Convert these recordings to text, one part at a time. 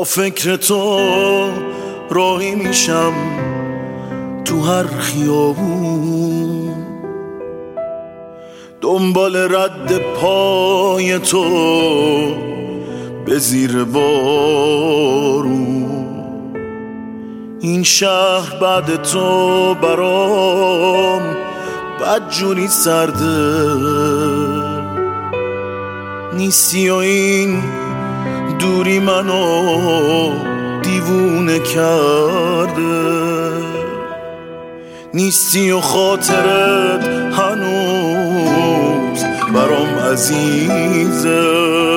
فکر تو راهی میشم تو هر خیابون، دنبال رد پای تو به زیر بارون. این شهر بعد تو برام بدجوری سرده، نیستی و این دوری منو دیوونه کرده، نیستی و خاطرت هنوز برام عزیزه.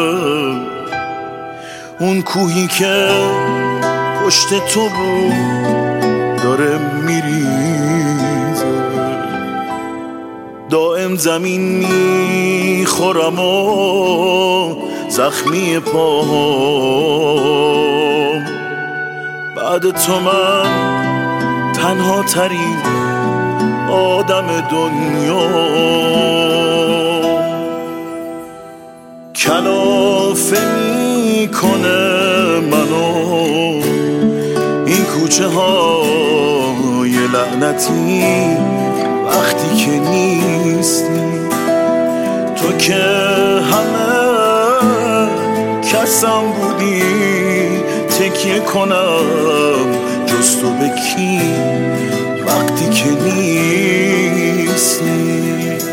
اون کوهی که پشت تو بود داره میریزه، دائم زمین میخورم و زخمی پاهام. بعد تو من تنها ترین آدم دنیا. کلافه میکنه منو این کوچه های لعنتی وقتی که نیستی. تو که همه کسم بودی تکیه کنم جز تو به کی وقتی که نیستی.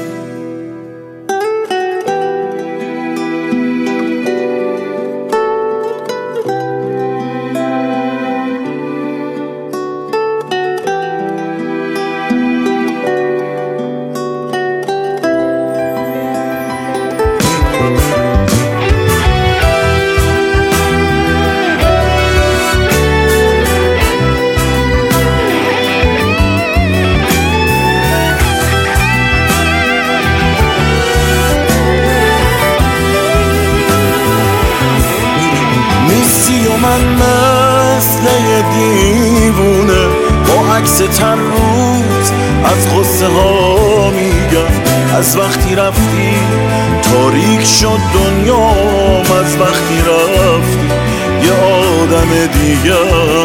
من مثل یه دیوونه با عکس تن روز از غصه ها میگم. از وقتی رفتی تاریک شد دنیام، از وقتی رفتی یه آدم دیگه.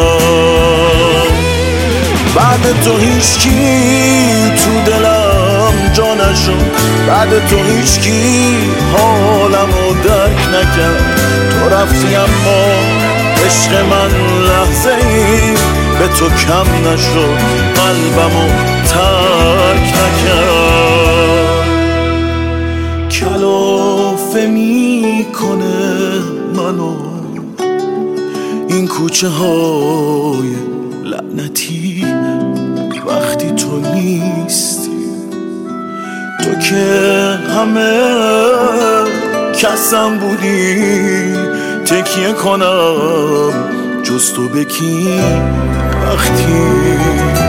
بعد تو هیچکی تو دلم جا نشد، بعد تو هیچکی حالمو درک نکرد. تو رفتی اما عشق من لحظه ای به تو کم نشد، قلبمو ترک نکرد. کلافه میکنه منو این کوچه های لعنتی وقتی تو نیستی. تو که همه کسم بودی تکیه کنم جز تو به کی وقتی